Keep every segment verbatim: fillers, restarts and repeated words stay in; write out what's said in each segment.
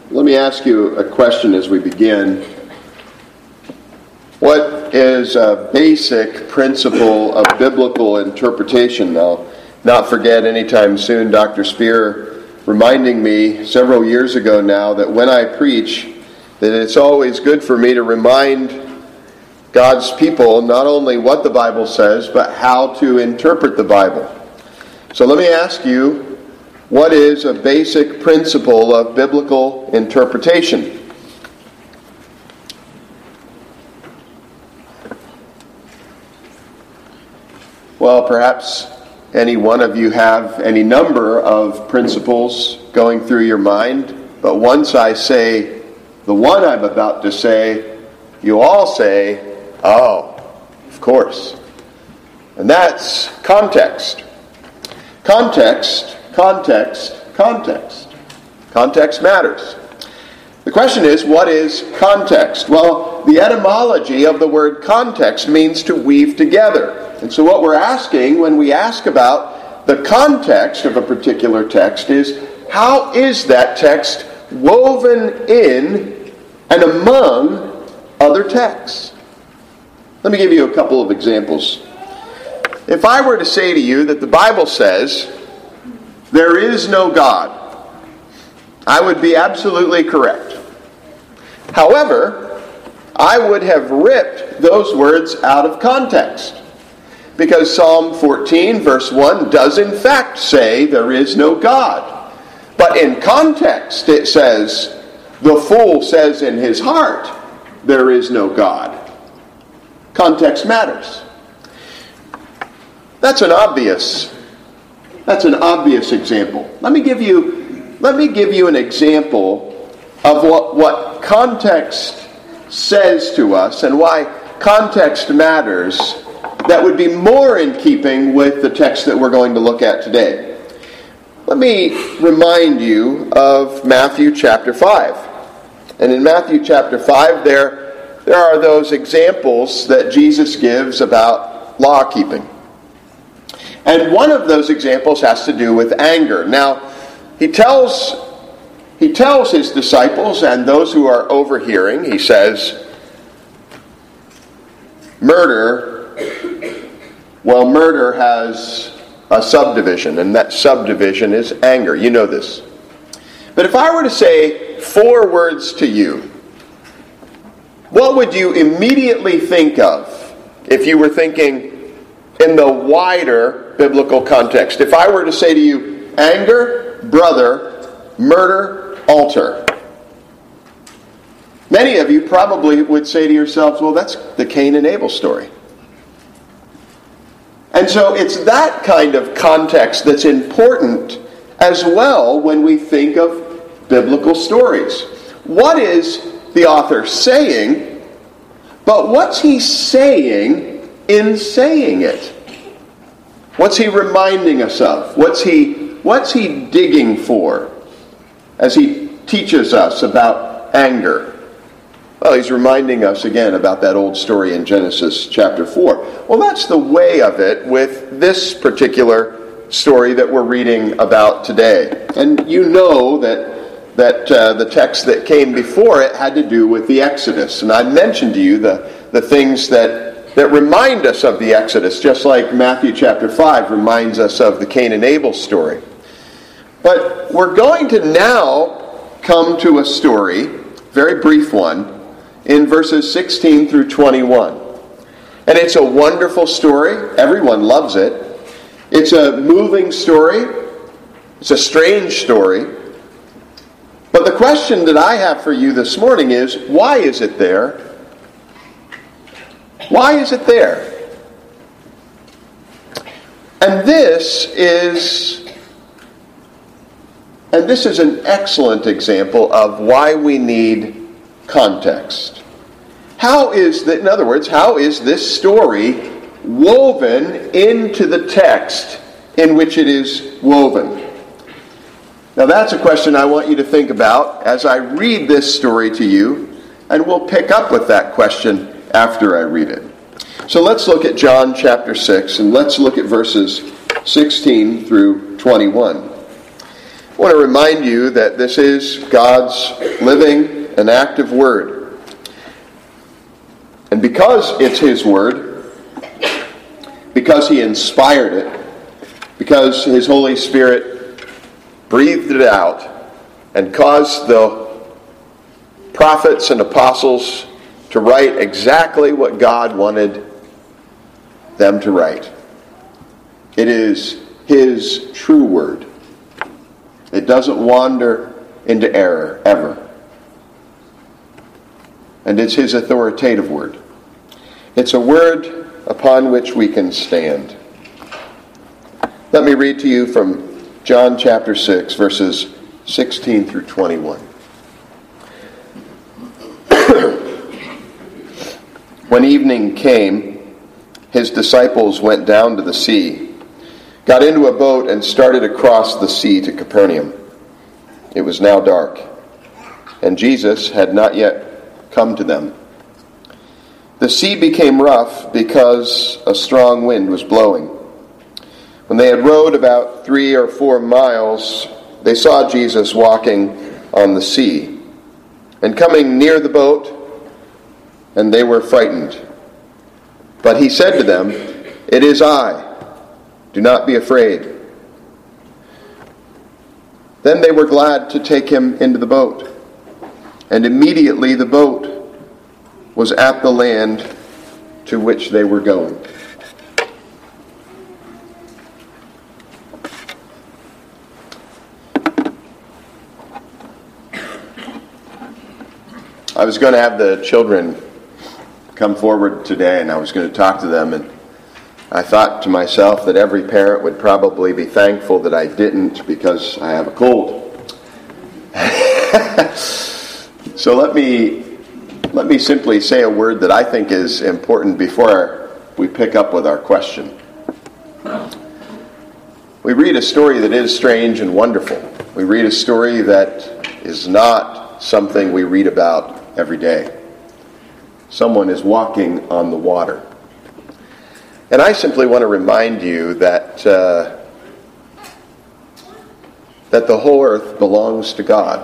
Let me ask you a question as we begin. What is a basic principle of biblical interpretation? Now, not forget anytime soon Doctor Spear reminding me several years ago now that when I preach, that it's always good for me to remind God's people not only what the Bible says, but how to interpret the Bible. So let me ask you, what is a basic principle of biblical interpretation? Well, perhaps any one of you have any number of principles going through your mind, but once I say the one I'm about to say, you all say, "Oh, of course." And that's context. Context, context, context. Context matters. The question is, what is context? Well, the etymology of the word context means to weave together. And so what we're asking when we ask about the context of a particular text is, how is that text woven in and among other texts? Let me give you a couple of examples. If I were to say to you that the Bible says there is no God, I would be absolutely correct. However, I would have ripped those words out of context, because Psalm fourteen verse one does in fact say there is no God. But in context it says, the fool says in his heart, there is no God. Context matters. That's an obvious, that's an obvious example. Let me give you, let me give you an example of what, what context says to us and why context matters that would be more in keeping with the text that we're going to look at today. Let me remind you of Matthew chapter five. And in Matthew chapter five, there, there are those examples that Jesus gives about law keeping. And one of those examples has to do with anger. Now, he tells, he tells his disciples and those who are overhearing, he says, murder, well, murder has a subdivision, and that subdivision is anger. You know this. But if I were to say four words to you, what would you immediately think of if you were thinking in the wider biblical context? If I were to say to you, anger, brother, murder, altar. Many of you probably would say to yourselves, well, that's the Cain and Abel story. And so it's that kind of context that's important as well when we think of biblical stories. What is the author saying? But what's he saying in saying it? What's he reminding us of? What's he, what's he digging for as he teaches us about anger? Well, he's reminding us again about that old story in Genesis chapter four. Well, that's the way of it with this particular story that we're reading about today. And you know that, that uh, the text that came before it had to do with the Exodus. And I mentioned to you the, the things that, that remind us of the Exodus, just like Matthew chapter five reminds us of the Cain and Abel story. But we're going to now come to a story, very brief one, in verses sixteen through twenty-one. And it's a wonderful story. Everyone loves it. It's a moving story. It's a strange story. But the question that I have for you this morning is, why is it there? Why is it there? And this is, and this is an excellent example of why we need context. How is that, in other words, how is this story woven into the text in which it is woven? Now that's a question I want you to think about as I read this story to you, and we'll pick up with that question after I read it. So let's look at John chapter six, and let's look at verses sixteen through twenty-one. I want to remind you that this is God's living and active Word. And because it's His Word, because He inspired it, because His Holy Spirit breathed it out and caused the prophets and apostles to write exactly what God wanted them to write. It is His true Word. It doesn't wander into error, ever. And it's His authoritative Word. It's a Word upon which we can stand. Let me read to you from John chapter six, verses sixteen through twenty-one. When evening came, His disciples went down to the sea, got into a boat, and started across the sea to Capernaum. It was now dark, and Jesus had not yet come to them. The sea became rough because a strong wind was blowing. When they had rowed about three or four miles, they saw Jesus walking on the sea, and coming near the boat, and they were frightened. But He said to them, "It is I. Do not be afraid." Then they were glad to take Him into the boat. And immediately the boat was at the land to which they were going. I was going to have the children come forward today, and I was going to talk to them, and I thought to myself that every parent would probably be thankful that I didn't, because I have a cold. So let me let me simply say a word that I think is important before we pick up with our question. We read a story that is strange and wonderful. We read a story that is not something we read about every day. Someone is walking on the water. And I simply want to remind you that uh, that the whole earth belongs to God.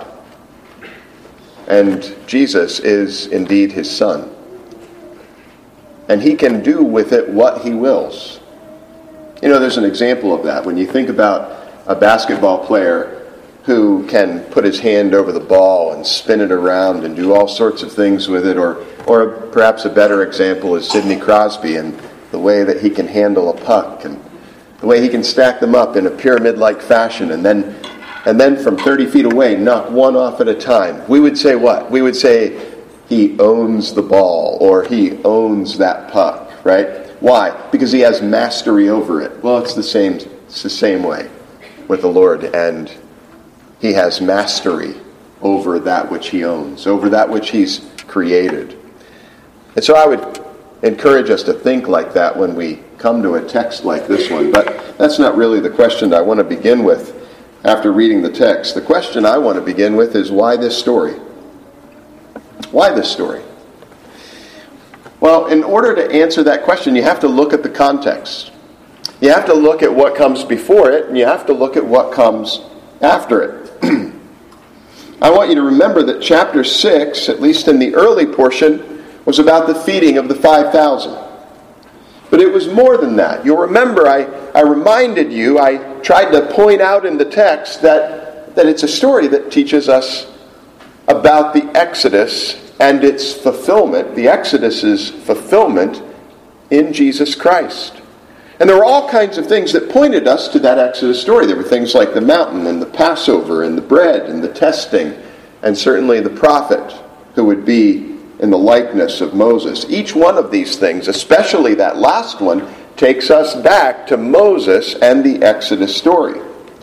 And Jesus is indeed His Son. And He can do with it what He wills. You know, there's an example of that. When you think about a basketball player who can put his hand over the ball and spin it around and do all sorts of things with it, or or perhaps a better example is Sidney Crosby and the way that he can handle a puck and the way he can stack them up in a pyramid-like fashion and then and then from thirty feet away knock one off at a time. We would say what? We would say he owns the ball, or he owns that puck, right? Why? Because he has mastery over it. Well, it's the same it's the same way with the Lord, and He has mastery over that which He owns, over that which He's created. And so I would encourage us to think like that when we come to a text like this one. But that's not really the question I want to begin with after reading the text. The question I want to begin with is, why this story? Why this story? Well, in order to answer that question, you have to look at the context. You have to look at what comes before it, and you have to look at what comes after it. I want you to remember that chapter six, at least in the early portion, was about the feeding of the five thousand. But it was more than that. You'll remember I, I reminded you, I tried to point out in the text that, that it's a story that teaches us about the Exodus and its fulfillment, the Exodus's fulfillment in Jesus Christ. And there were all kinds of things that pointed us to that Exodus story. There were things like the mountain and the Passover and the bread and the testing, and certainly the prophet who would be in the likeness of Moses. Each one of these things, especially that last one, takes us back to Moses and the Exodus story.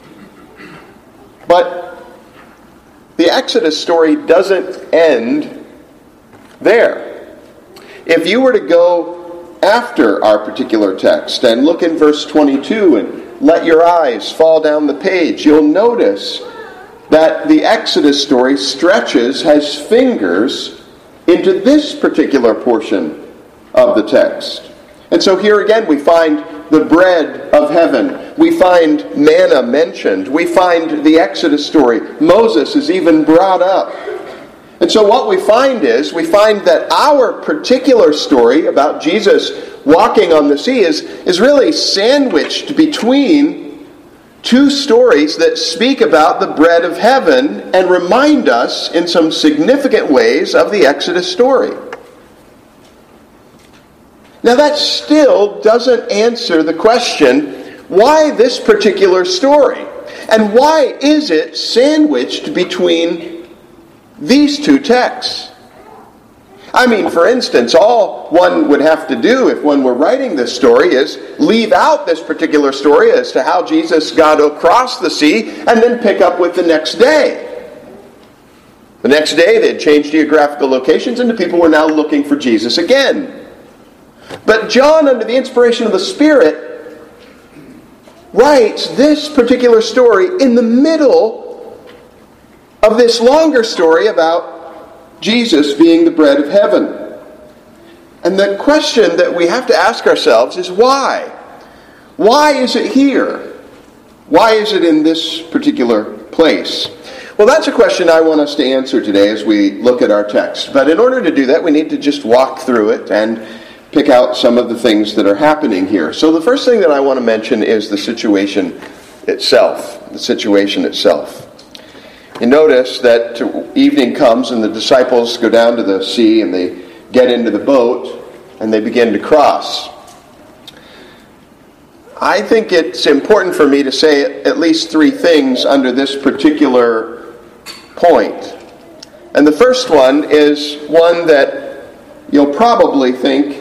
But the Exodus story doesn't end there. If you were to go after our particular text and look in verse twenty-two and let your eyes fall down the page, you'll notice that the Exodus story stretches, has fingers, into this particular portion of the text. And so here again we find the bread of heaven. We find manna mentioned. We find the Exodus story. Moses is even brought up. And so what we find is, we find that our particular story about Jesus walking on the sea is, is really sandwiched between two stories that speak about the bread of heaven and remind us in some significant ways of the Exodus story. Now that still doesn't answer the question, why this particular story? And why is it sandwiched between these two texts? I mean, for instance, all one would have to do if one were writing this story is leave out this particular story as to how Jesus got across the sea and then pick up with the next day. The next day they'd changed geographical locations and the people were now looking for Jesus again. But John, under the inspiration of the Spirit, writes this particular story in the middle of this longer story about Jesus being the bread of heaven. And the question that we have to ask ourselves is why? Why is it here? Why is it in this particular place? Well, that's a question I want us to answer today as we look at our text. But in order to do that, we need to just walk through it and pick out some of the things that are happening here. So the first thing that I want to mention is the situation itself. The situation itself. You notice that evening comes and the disciples go down to the sea and they get into the boat and they begin to cross. I think it's important for me to say at least three things under this particular point. And the first one is one that you'll probably think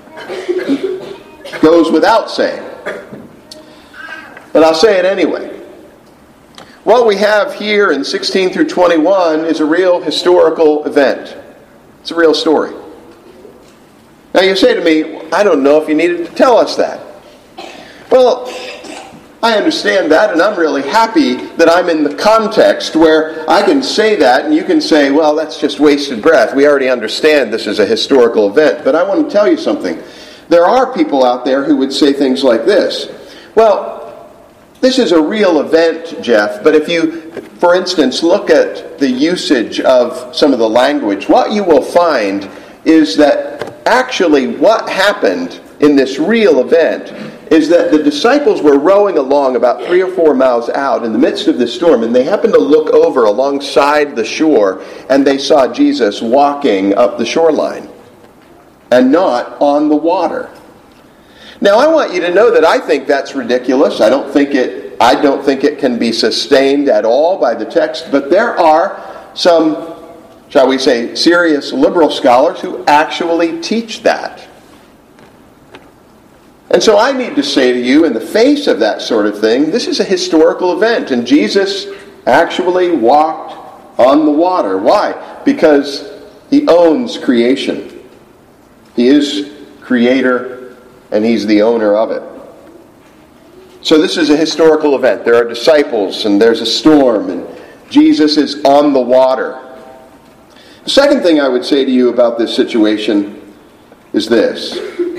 goes without saying. But I'll say it anyway. What we have here in sixteen through twenty-one is a real historical event. It's a real story. Now you say to me, I don't know if you needed to tell us that. Well, I understand that, and I'm really happy that I'm in the context where I can say that, and you can say, well, that's just wasted breath. We already understand this is a historical event. But I want to tell you something. There are people out there who would say things like this. Well, this is a real event, Jeff, but if you, for instance, look at the usage of some of the language, what you will find is that actually what happened in this real event is that the disciples were rowing along about three or four miles out in the midst of this storm, and they happened to look over alongside the shore, and they saw Jesus walking up the shoreline and not on the water. Now, I want you to know that I think that's ridiculous. I don't think it I don't think it can be sustained at all by the text, but there are some, shall we say, serious liberal scholars who actually teach that. And so I need to say to you, in the face of that sort of thing, this is a historical event, and Jesus actually walked on the water. Why? Because he owns creation. He is creator, and he's the owner of it. So this is a historical event. There are disciples, and there's a storm, and Jesus is on the water. The second thing I would say to you about this situation is this.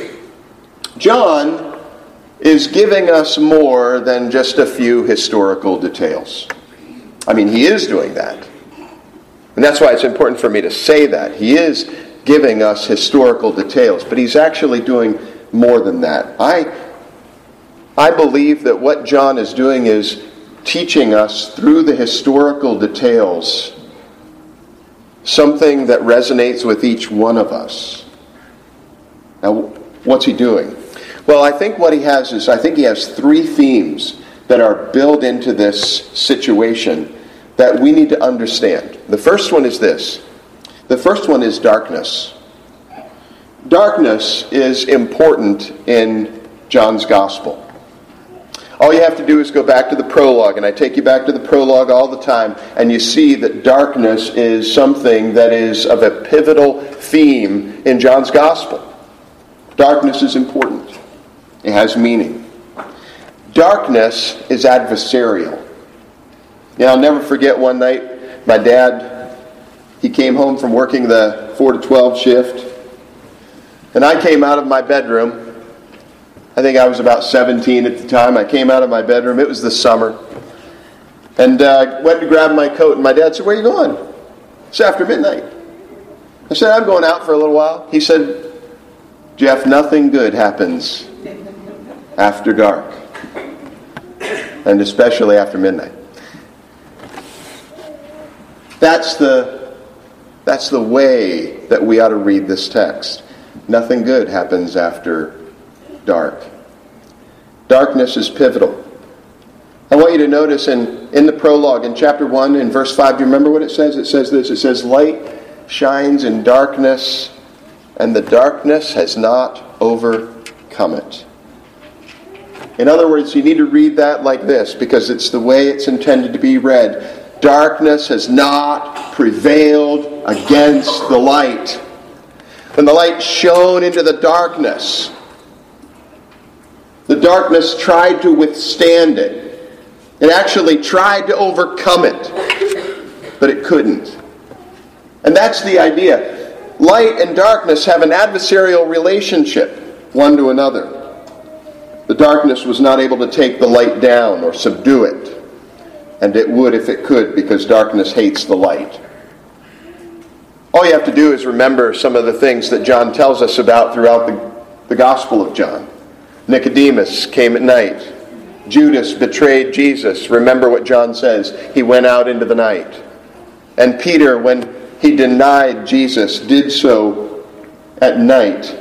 John is giving us more than just a few historical details. I mean, he is doing that. And that's why it's important for me to say that. He is giving us historical details, but he's actually doing more than that. I, I believe that what John is doing is teaching us through the historical details something that resonates with each one of us. Now, what's he doing? Well, I think what he has is, I think he has three themes that are built into this situation that we need to understand. The first one is this. The first one is darkness. Darkness is important in John's Gospel. All you have to do is go back to the prologue, and I take you back to the prologue all the time, and you see that darkness is something that is of a pivotal theme in John's Gospel. Darkness is important. It has meaning. Darkness is adversarial. You know, I'll never forget one night, my dad, he came home from working the four to twelve shift, and I came out of my bedroom, I think I was about seventeen at the time. I came out of my bedroom. It was the summer. And uh, went to grab my coat. And my dad said, "Where are you going?" It's after midnight. I said, "I'm going out for a little while." He said, "Jeff, nothing good happens after dark. And especially after midnight." That's the, that's the way that we ought to read this text. Nothing good happens after dark. Darkness is pivotal. I want you to notice in, in the prologue, in chapter one, in verse five, do you remember what it says? It says this, it says, "Light shines in darkness, and the darkness has not overcome it." In other words, you need to read that like this, because it's the way it's intended to be read. Darkness has not prevailed against the light. When the light shone into the darkness, the darkness tried to withstand it. It actually tried to overcome it, but it couldn't. And that's the idea. Light and darkness have an adversarial relationship, one to another. The darkness was not able to take the light down or subdue it. And it would if it could, because darkness hates the light. All you have to do is remember some of the things that John tells us about throughout the, the Gospel of John. Nicodemus came at night. Judas betrayed Jesus. Remember what John says. He went out into the night. And Peter, when he denied Jesus, did so at night.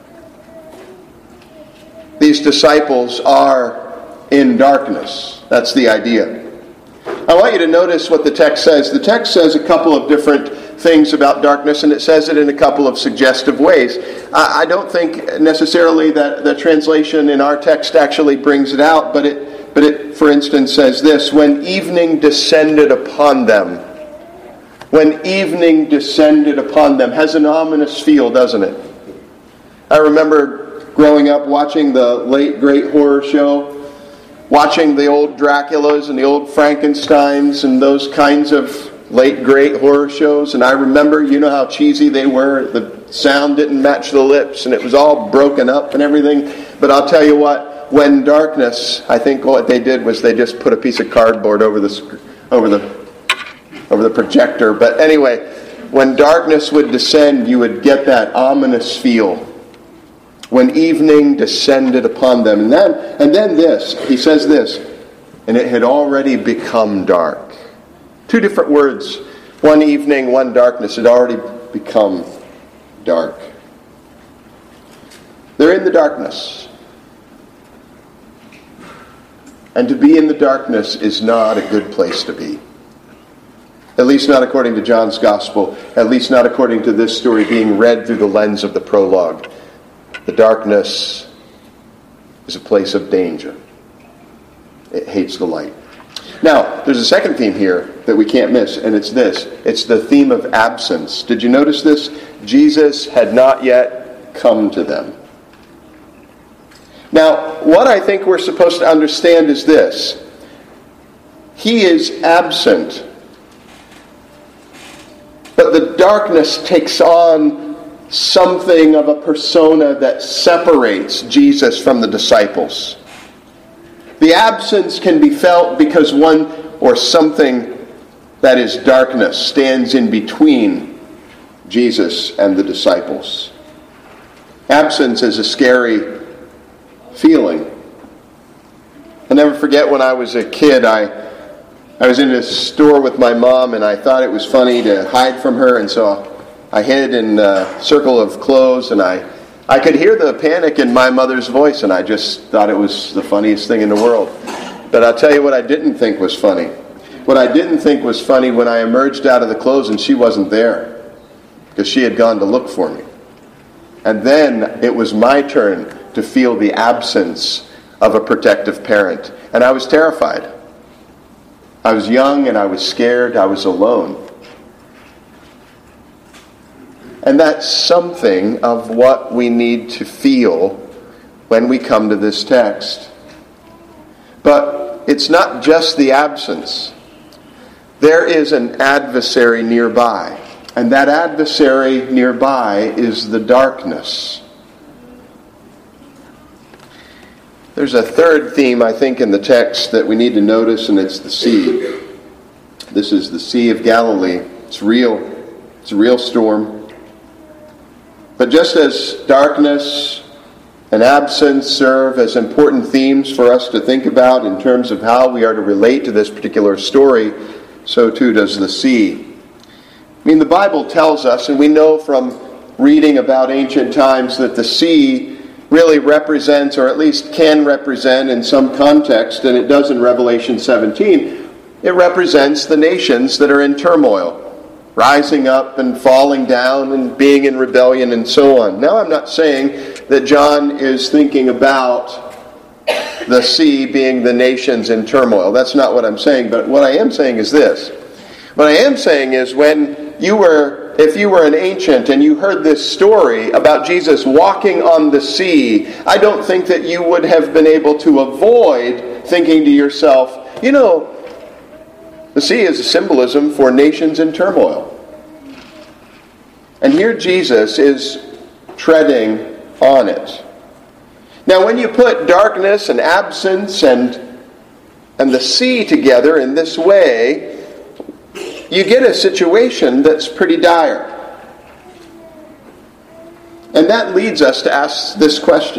These disciples are in darkness. That's the idea. I want you to notice what the text says. The text says a couple of different things about darkness, and it says it in a couple of suggestive ways. I don't think necessarily that the translation in our text actually brings it out, but it, but it, for instance, says this: "When evening descended upon them." When evening descended upon them has an ominous feel, doesn't it? I remember growing up watching the late great horror show, watching the old Draculas and the old Frankensteins and those kinds of late great horror shows. And I remember, you know how cheesy they were. The sound didn't match the lips and it was all broken up and everything. But I'll tell you what, when darkness, I think what they did was they just put a piece of cardboard over the over the over the projector. But anyway, when darkness would descend, you would get that ominous feel. When evening descended upon them. And then, and then this, he says this, "And it had already become dark." Two different words. One evening, one darkness. It had already become dark. They're in the darkness. And to be in the darkness is not a good place to be. At least not according to John's Gospel. At least not according to this story being read through the lens of the prologue. The darkness is a place of danger. It hates the light. Now, there's a second theme here that we can't miss, and it's this. It's the theme of absence. Did you notice this? Jesus had not yet come to them. Now, what I think we're supposed to understand is this. He is absent. But the darkness takes on something of a persona that separates Jesus from the disciples. The absence can be felt because one or something that is darkness stands in between Jesus and the disciples. Absence is a scary feeling. I'll never forget when I was a kid, I I was in a store with my mom and I thought it was funny to hide from her, and so I hid in a circle of clothes, and I, I could hear the panic in my mother's voice, and I just thought it was the funniest thing in the world. But I'll tell you what I didn't think was funny. What I didn't think was funny when I emerged out of the clothes and she wasn't there, because she had gone to look for me. And then it was my turn to feel the absence of a protective parent. And I was terrified. I was young and I was scared. I was alone. And that's something of what we need to feel when we come to this text. But it's not just the absence. There is an adversary nearby. And that adversary nearby is the darkness. There's a third theme, I think, in the text that we need to notice, and it's the sea. This is the Sea of Galilee. It's real. It's a real storm. But just as darkness and absence serve as important themes for us to think about in terms of how we are to relate to this particular story, so too does the sea. I mean, the Bible tells us, and we know from reading about ancient times, that the sea really represents, or at least can represent in some context, and it does in Revelation seventeen, it represents the nations that are in turmoil, rising up and falling down and being in rebellion and so on. Now, I'm not saying that John is thinking about the sea being the nations in turmoil. That's not what I'm saying, but what I am saying is this. What I am saying is when you were, if you were an ancient and you heard this story about Jesus walking on the sea, I don't think that you would have been able to avoid thinking to yourself, you know, the sea is a symbolism for nations in turmoil. And here Jesus is treading on it. Now, when you put darkness and absence and, and the sea together in this way, you get a situation that's pretty dire. And that leads us to ask this question.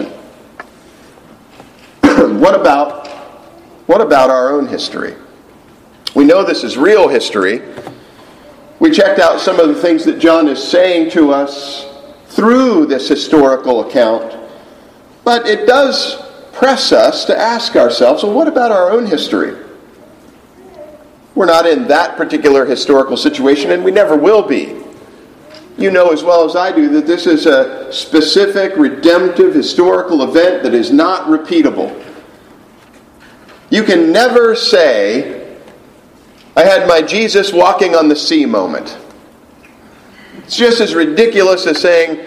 What about, what about our own history? We know this is real history. We checked out some of the things that John is saying to us through this historical account. But it does press us to ask ourselves, well, what about our own history? We're not in that particular historical situation, and we never will be. You know as well as I do that this is a specific, redemptive, historical event that is not repeatable. You can never say, I had my Jesus walking on the sea moment. It's just as ridiculous as saying,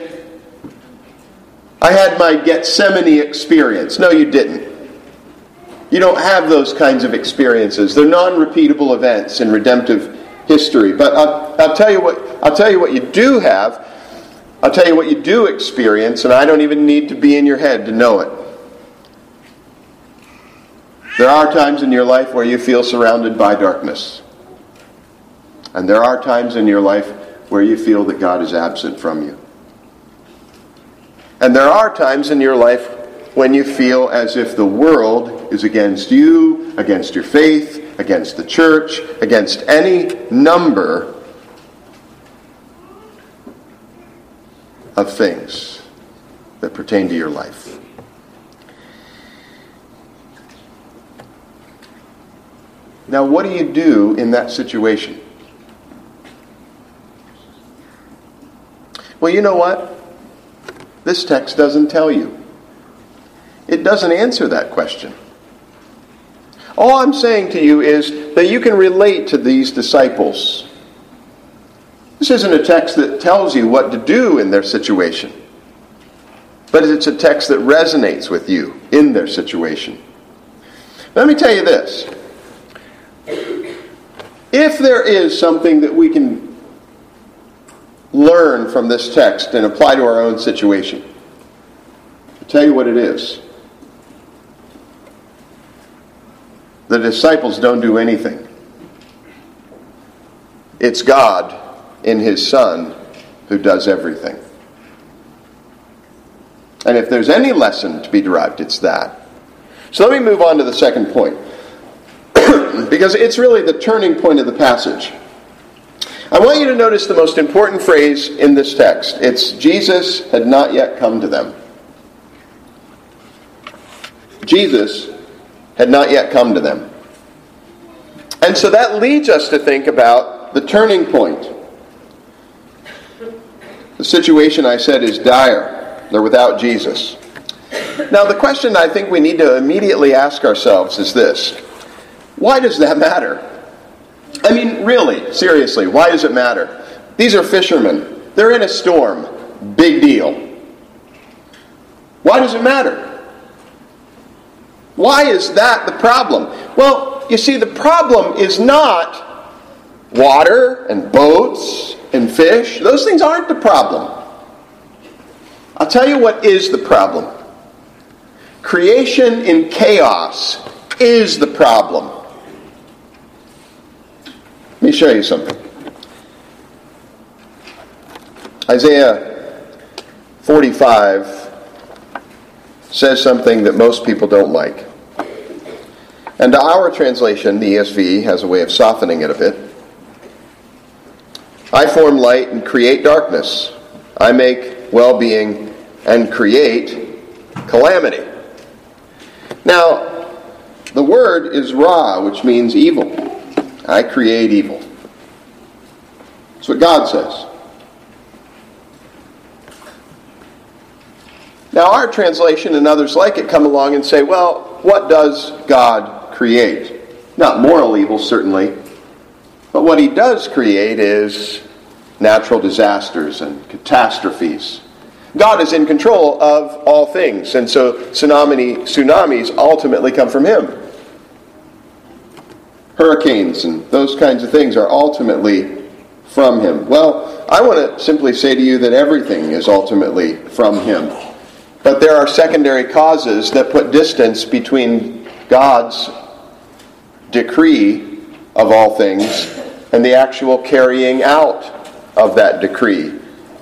I had my Gethsemane experience. No, you didn't. You don't have those kinds of experiences. They're non-repeatable events in redemptive history. But I'll, I'll tell you what I'll tell you what you do have. I'll tell you what you do experience, and I don't even need to be in your head to know it. There are times in your life where you feel surrounded by darkness. And there are times in your life where you feel that God is absent from you. And there are times in your life when you feel as if the world is against you, against your faith, against the church, against any number of things that pertain to your life. Now, what do you do in that situation? Well, you know what? This text doesn't tell you. It doesn't answer that question. All I'm saying to you is that you can relate to these disciples. This isn't a text that tells you what to do in their situation, but it's a text that resonates with you in their situation. Let me tell you this. If there is something that we can learn from this text and apply to our own situation, I'll tell you what it is. The disciples don't do anything. It's God in His Son who does everything. And if there's any lesson to be derived, it's that. So let me move on to the second point. Because it's really the turning point of the passage. I want you to notice the most important phrase in this text. It's Jesus had not yet come to them. Jesus had not yet come to them. And so that leads us to think about the turning point. The situation, I said, is dire. They're without Jesus. Now, the question I think we need to immediately ask ourselves is this. Why does that matter? I mean, really, seriously, why does it matter? These are fishermen. They're in a storm. Big deal. Why does it matter? Why is that the problem? Well, you see, the problem is not water and boats and fish. Those things aren't the problem. I'll tell you what is the problem. Creation in chaos is the problem. Let me show you something. Isaiah forty-five says something that most people don't like. And our translation, the E S V, has a way of softening it a bit. I form light and create darkness. I make well-being and create calamity. Now, the word is ra, which means evil. I create evil. That's what God says. Now, our translation and others like it come along and say, well, what does God create? Not moral evil, certainly. But what he does create is natural disasters and catastrophes. God is in control of all things, and so tsunami, tsunamis ultimately come from him. Hurricanes and those kinds of things are ultimately from him. Well, I want to simply say to you that everything is ultimately from him. But there are secondary causes that put distance between God's decree of all things and the actual carrying out of that decree.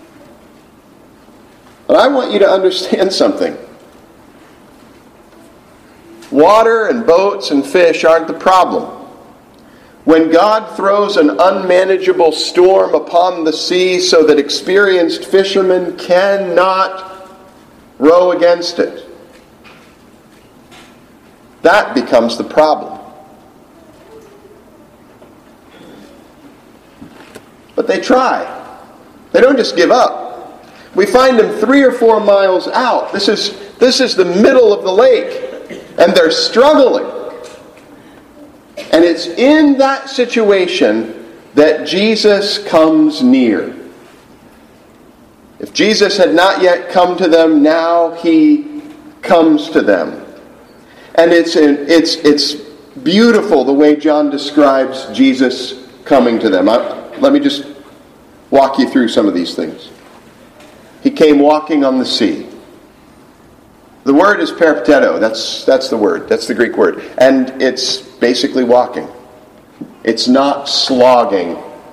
But I want you to understand something. Water and boats and fish aren't the problem. When God throws an unmanageable storm upon the sea so that experienced fishermen cannot row against it, that becomes the problem. But they try. They don't just give up. We find them three or four miles out. This is, this is the middle of the lake, and they're struggling. And it's in that situation that Jesus comes near. If Jesus had not yet come to them, now he comes to them. And it's it's it's beautiful the way John describes Jesus coming to them. I, let me just walk you through some of these things. He came walking on the sea. The word is peripeteto. That's that's the word. That's the Greek word. And it's basically walking. It's not slogging.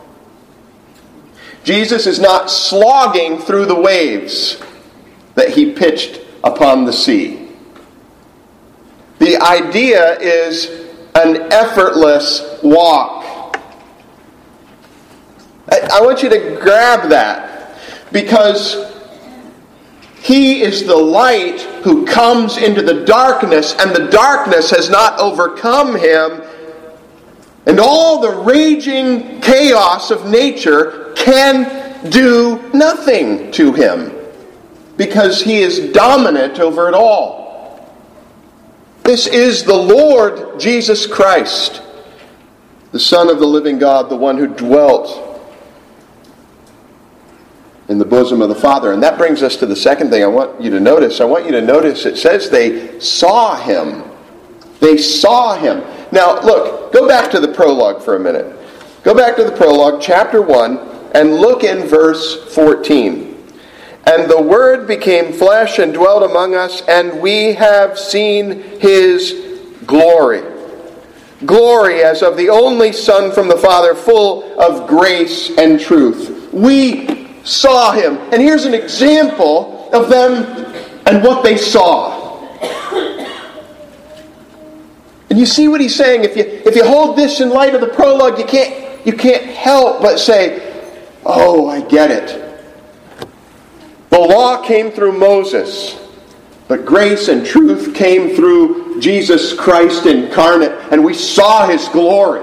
Jesus is not slogging through the waves that he pitched upon the sea. The idea is an effortless walk. I, I want you to grab that, because he is the light who comes into the darkness, and the darkness has not overcome him. And all the raging chaos of nature can do nothing to him, because he is dominant over it all. This is the Lord Jesus Christ, the Son of the living God, the one who dwelt in the bosom of the Father. And that brings us to the second thing I want you to notice. I want you to notice it says they saw him. They saw him. Now, look, go back to the prologue for a minute. Go back to the prologue, chapter one, and look in verse fourteen. And the Word became flesh and dwelt among us, and we have seen his glory. Glory as of the only Son from the Father, full of grace and truth. We saw him. And here's an example of them and what they saw. And you see what he's saying? If you if you hold this in light of the prologue, you can't you can't help but say, oh, I get it. The law came through Moses, but grace and truth came through Jesus Christ incarnate, and we saw his glory.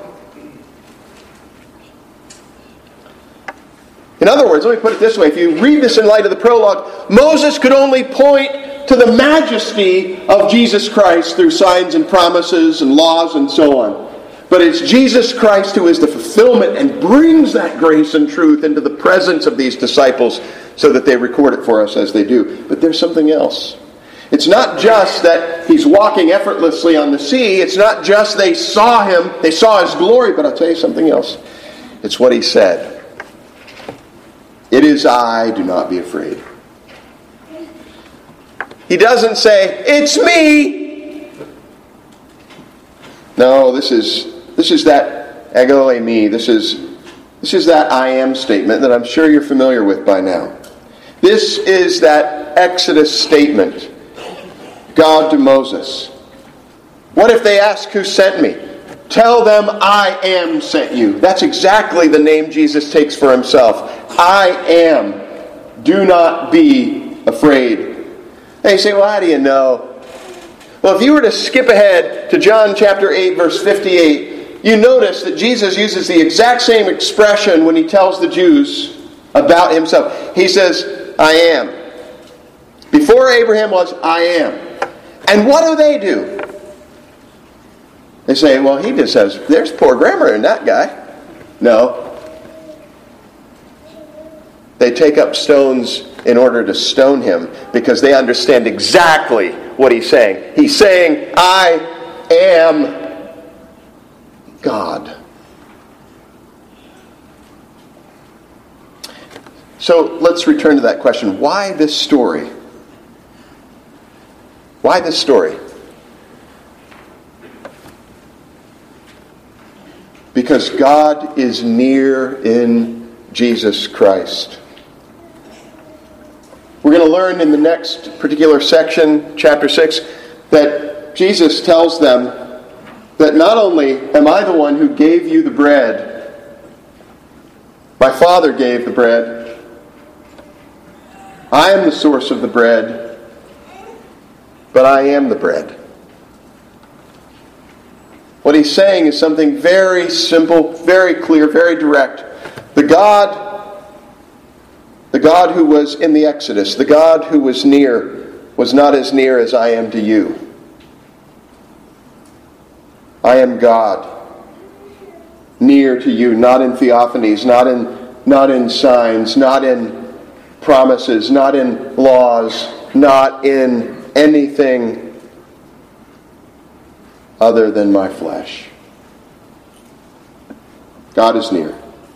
In other words, let me put it this way. If you read this in light of the prologue, Moses could only point to the majesty of Jesus Christ through signs and promises and laws and so on. But it's Jesus Christ who is the fulfillment and brings that grace and truth into the presence of these disciples so that they record it for us as they do. But there's something else. It's not just that he's walking effortlessly on the sea. It's not just they saw him, they saw his glory, but I'll tell you something else. It's what he said. It is I, do not be afraid. He doesn't say, "It's me." No, this is this is that ego eimi. This is this is that I am statement that I'm sure you're familiar with by now. This is that Exodus statement. God to Moses. What if they ask who sent me? Tell them I am sent you. That's exactly the name Jesus takes for himself. I am. Do not be afraid. And you say, well, how do you know? Well, if you were to skip ahead to John chapter eight, verse fifty-eight, you notice that Jesus uses the exact same expression when he tells the Jews about himself. He says, I am. Before Abraham was, I am. And what do they do? They say, well, he just says, there's poor grammar in that guy. No. They take up stones in order to stone him because they understand exactly what he's saying. He's saying, I am God. So let's return to that question. Why this story? Why this story? Because God is near in Jesus Christ. We're going to learn in the next particular section, chapter six, that Jesus tells them that not only am I the one who gave you the bread, my Father gave the bread, I am the source of the bread, but I am the bread. What he's saying is something very simple, very clear, very direct. The God, the God who was in the Exodus, the God who was near, was not as near as I am to you. I am God, near to you, not in theophanies, not in, not in signs, not in promises, not in laws, not in anything other than my flesh. God is near.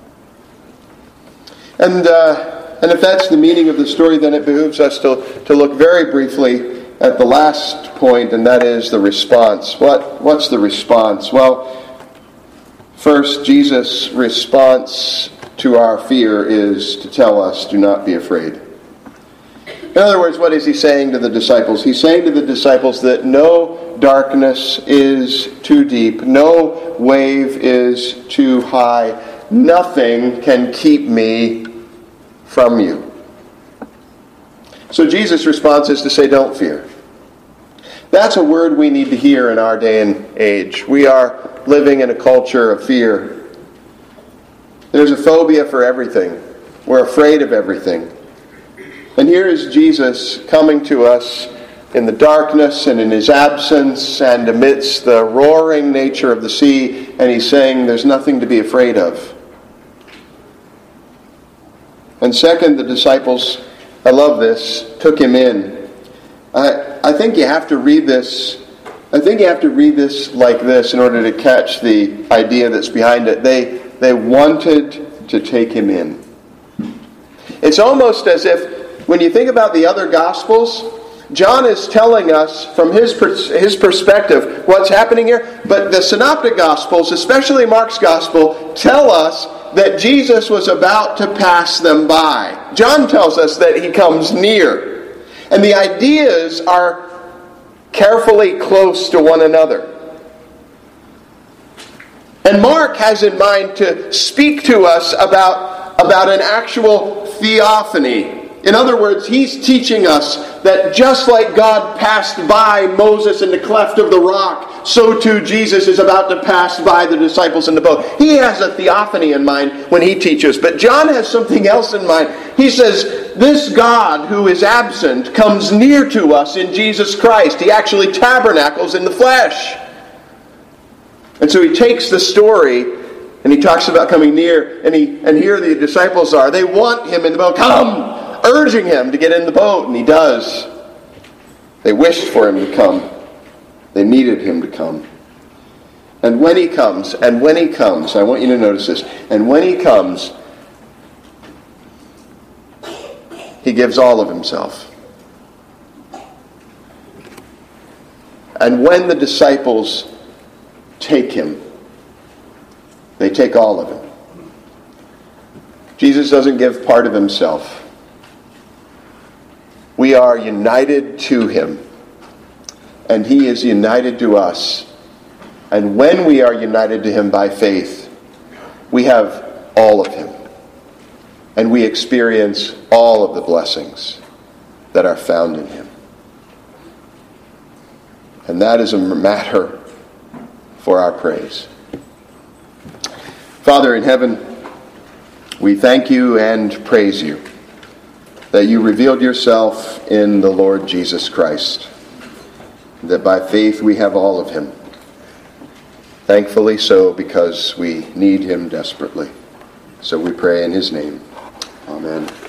And uh, and if that's the meaning of the story, then it behooves us to, to look very briefly at the last point, and that is the response. What What's the response? Well, first, Jesus' response to our fear is to tell us, do not be afraid. In other words, what is he saying to the disciples? He's saying to the disciples that no darkness is too deep, no wave is too high, nothing can keep me from you. So Jesus' response is to say, don't fear. That's a word we need to hear in our day and age. We are living in a culture of fear. There's a phobia for everything. We're afraid of everything. And here is Jesus coming to us in the darkness and in his absence and amidst the roaring nature of the sea, and he's saying there's nothing to be afraid of. And second, the disciples, I love this, took him in. I, I think you have to read this, I think you have to read this like this in order to catch the idea that's behind it. They, they wanted to take him in. It's almost as if, when you think about the other Gospels, John is telling us from his pers- his perspective what's happening here. But the Synoptic Gospels, especially Mark's Gospel, tell us that Jesus was about to pass them by. John tells us that he comes near. And the ideas are carefully close to one another. And Mark has in mind to speak to us about, about an actual theophany. In other words, he's teaching us that just like God passed by Moses in the cleft of the rock, so too Jesus is about to pass by the disciples in the boat. He has a theophany in mind when he teaches, but John has something else in mind. He says, this God who is absent comes near to us in Jesus Christ. He actually tabernacles in the flesh. And so he takes the story and he talks about coming near, and he and here the disciples are. They want him in the boat. Come! Urging him to get in the boat, and he does. They wished for him to come. They needed him to come. And when he comes, and when he comes, I want you to notice this, and when he comes, he gives all of himself. And when the disciples take him, they take all of him. Jesus doesn't give part of himself. We are united to him, and he is united to us. And when we are united to him by faith, we have all of him. And we experience all of the blessings that are found in him. And that is a matter for our praise. Father in heaven, we thank you and praise you that you revealed yourself in the Lord Jesus Christ, that by faith we have all of him. Thankfully so, because we need him desperately. So we pray in his name. Amen.